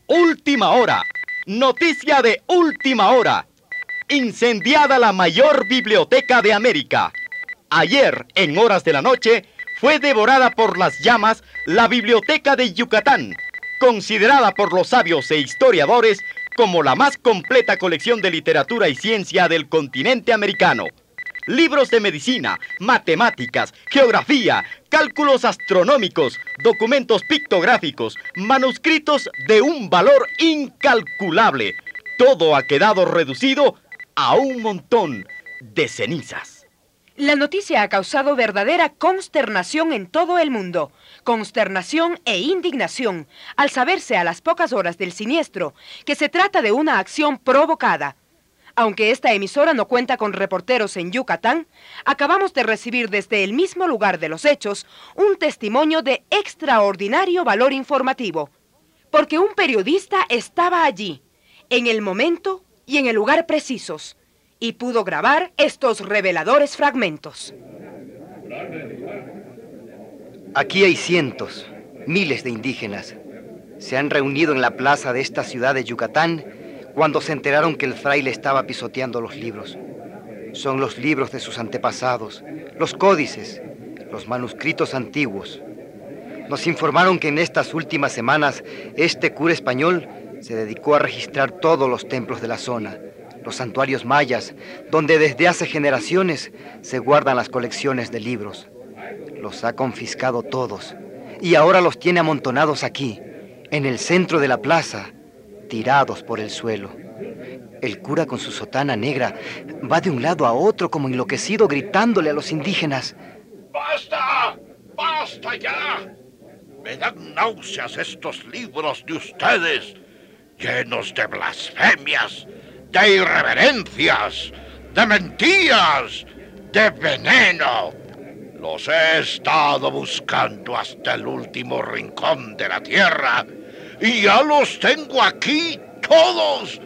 Última hora. Noticia de última hora. Incendiada la mayor biblioteca de América. Ayer, en horas de la noche, fue devorada por las llamas la Biblioteca de Yucatán, considerada por los sabios e historiadores como la más completa colección de literatura y ciencia del continente americano. Libros de medicina, matemáticas, geografía, cálculos astronómicos, documentos pictográficos, manuscritos de un valor incalculable. Todo ha quedado reducido a un montón de cenizas. La noticia ha causado verdadera consternación en todo el mundo. Consternación e indignación al saberse a las pocas horas del siniestro que se trata de una acción provocada. Aunque esta emisora no cuenta con reporteros en Yucatán, acabamos de recibir desde el mismo lugar de los hechos un testimonio de extraordinario valor informativo. Porque un periodista estaba allí, en el momento y en el lugar precisos, y pudo grabar estos reveladores fragmentos. Aquí hay cientos, miles de indígenas. Se han reunido en la plaza de esta ciudad de Yucatán cuando se enteraron que el fraile estaba pisoteando los libros. Son los libros de sus antepasados, los códices, los manuscritos antiguos. Nos informaron que en estas últimas semanas este cura español se dedicó a registrar todos los templos de la zona, los santuarios mayas, donde desde hace generaciones se guardan las colecciones de libros. Los ha confiscado todos y ahora los tiene amontonados aquí, en el centro de la plaza, tirados por el suelo. El cura con su sotana negra va de un lado a otro como enloquecido gritándole a los indígenas: ¡Basta! ¡Basta ya! Me dan náuseas estos libros de ustedes, llenos de blasfemias, de irreverencias, de mentiras, de veneno. Los he estado buscando hasta el último rincón de la tierra y ya los tengo aquí todos.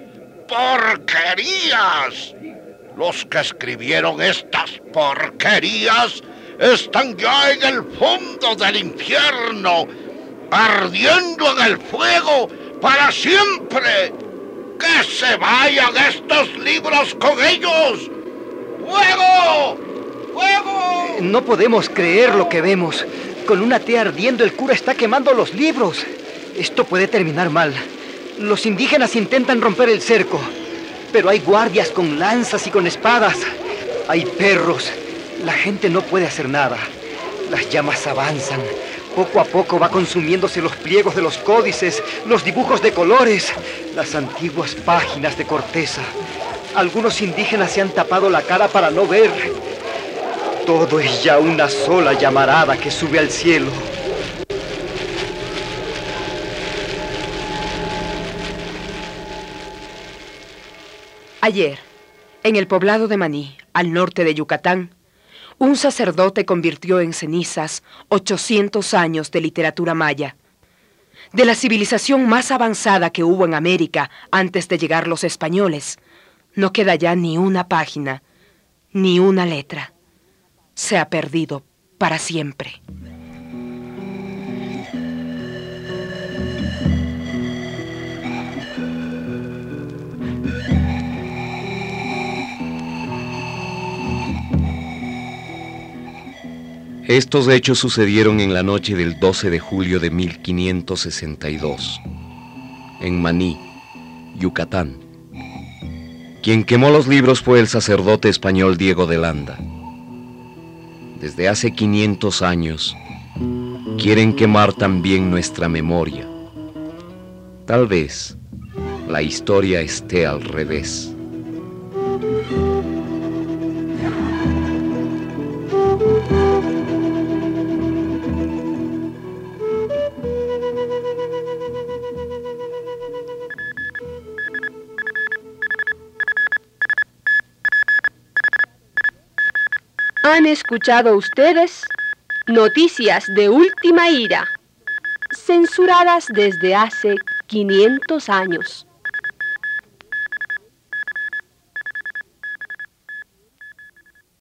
¡Porquerías! Los que escribieron estas porquerías están ya en el fondo del infierno, ardiendo en el fuego para siempre. ¡Que se vayan estos libros con ellos! ¡Fuego! ¡Fuego! No podemos creer lo que vemos. Con una tea ardiendo, el cura está quemando los libros. Esto puede terminar mal. Los indígenas intentan romper el cerco, pero hay guardias con lanzas y con espadas. Hay perros. La gente no puede hacer nada. Las llamas avanzan. Poco a poco va consumiéndose los pliegos de los códices, los dibujos de colores, las antiguas páginas de corteza. Algunos indígenas se han tapado la cara para no ver. Todo es ya una sola llamarada que sube al cielo. Ayer, en el poblado de Maní, al norte de Yucatán, un sacerdote convirtió en cenizas 800 años de literatura maya, de la civilización más avanzada que hubo en América antes de llegar los españoles. No queda ya ni una página, ni una letra. Se ha perdido para siempre. Estos hechos sucedieron en la noche del 12 de julio de 1562, en Maní, Yucatán. Quien quemó los libros fue el sacerdote español Diego de Landa. Desde hace 500 años, quieren quemar también nuestra memoria. Tal vez la historia esté al revés. Han escuchado ustedes noticias de última hora, censuradas desde hace 500 años.